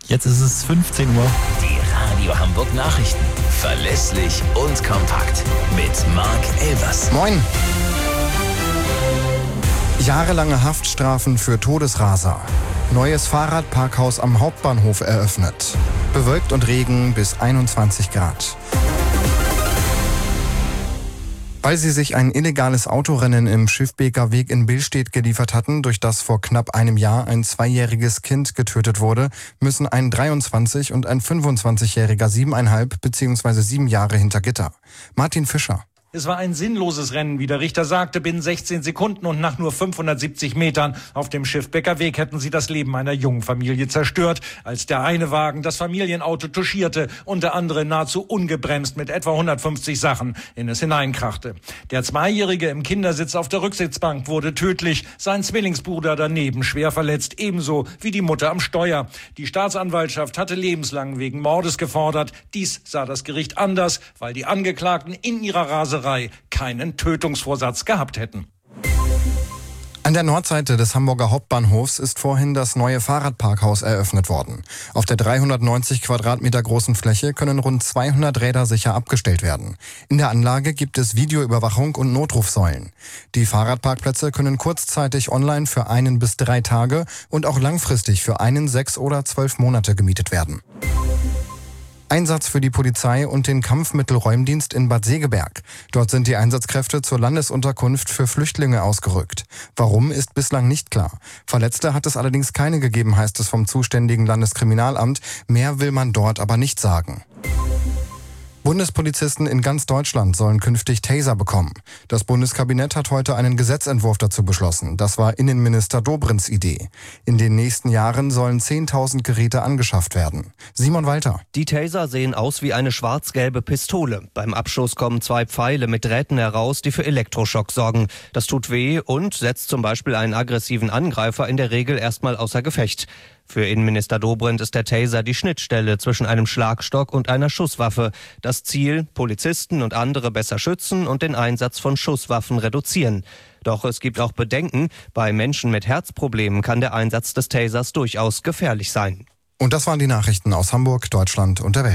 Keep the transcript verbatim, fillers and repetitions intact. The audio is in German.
Jetzt ist es fünfzehn Uhr. Die Radio Hamburg Nachrichten. Verlässlich und kompakt. Mit Marc Elvers. Moin. Jahrelange Haftstrafen für Todesraser. Neues Fahrradparkhaus am Hauptbahnhof eröffnet. Bewölkt und Regen bis einundzwanzig Grad. Weil sie sich ein illegales Autorennen im Schiffbeker Weg in Billstedt geliefert hatten, durch das vor knapp einem Jahr ein zweijähriges Kind getötet wurde, müssen ein dreiundzwanzig- und ein fünfundzwanzigjähriger siebeneinhalb bzw. sieben Jahre hinter Gitter. Martin Fischer. Es war ein sinnloses Rennen, wie der Richter sagte. Binnen sechzehn Sekunden und nach nur fünfhundertsiebzig Metern auf dem Schiffbeker Weg hätten sie das Leben einer jungen Familie zerstört, als der eine Wagen das Familienauto touchierte und der andere nahezu ungebremst mit etwa hundertfünfzig Sachen in es hineinkrachte. Der Zweijährige im Kindersitz auf der Rücksitzbank wurde tödlich, sein Zwillingsbruder daneben schwer verletzt, ebenso wie die Mutter am Steuer. Die Staatsanwaltschaft hatte lebenslang wegen Mordes gefordert. Dies sah das Gericht anders, weil die Angeklagten in ihrer Raserei keinen Tötungsvorsatz gehabt hätten. An der Nordseite des Hamburger Hauptbahnhofs ist vorhin das neue Fahrradparkhaus eröffnet worden. Auf der dreihundertneunzig Quadratmeter großen Fläche können rund zweihundert Räder sicher abgestellt werden. In der Anlage gibt es Videoüberwachung und Notrufsäulen. Die Fahrradparkplätze können kurzzeitig online für einen bis drei Tage und auch langfristig für einen, sechs oder zwölf Monate gemietet werden. Einsatz für die Polizei und den Kampfmittelräumdienst in Bad Segeberg. Dort sind die Einsatzkräfte zur Landesunterkunft für Flüchtlinge ausgerückt. Warum, ist bislang nicht klar. Verletzte hat es allerdings keine gegeben, heißt es vom zuständigen Landeskriminalamt. Mehr will man dort aber nicht sagen. Bundespolizisten in ganz Deutschland sollen künftig Taser bekommen. Das Bundeskabinett hat heute einen Gesetzentwurf dazu beschlossen. Das war Innenminister Dobrins Idee. In den nächsten Jahren sollen zehntausend Geräte angeschafft werden. Simon Walter. Die Taser sehen aus wie eine schwarz-gelbe Pistole. Beim Abschuss kommen zwei Pfeile mit Drähten heraus, die für Elektroschock sorgen. Das tut weh und setzt zum Beispiel einen aggressiven Angreifer in der Regel erstmal außer Gefecht. Für Innenminister Dobrindt ist der Taser die Schnittstelle zwischen einem Schlagstock und einer Schusswaffe. Das Ziel, Polizisten und andere besser schützen und den Einsatz von Schusswaffen reduzieren. Doch es gibt auch Bedenken. Bei Menschen mit Herzproblemen kann der Einsatz des Tasers durchaus gefährlich sein. Und das waren die Nachrichten aus Hamburg, Deutschland und der Welt.